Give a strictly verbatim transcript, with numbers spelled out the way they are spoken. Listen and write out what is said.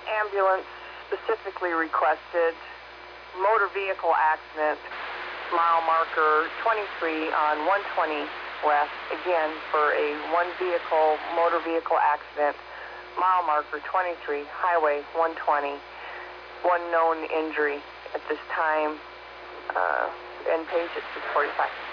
ambulance specifically requested motor vehicle accident, mile marker twenty-three on one twenty west, again for a one vehicle motor vehicle accident, mile marker twenty-three, highway one twenty, one known injury at this time, uh, end page at six forty-five.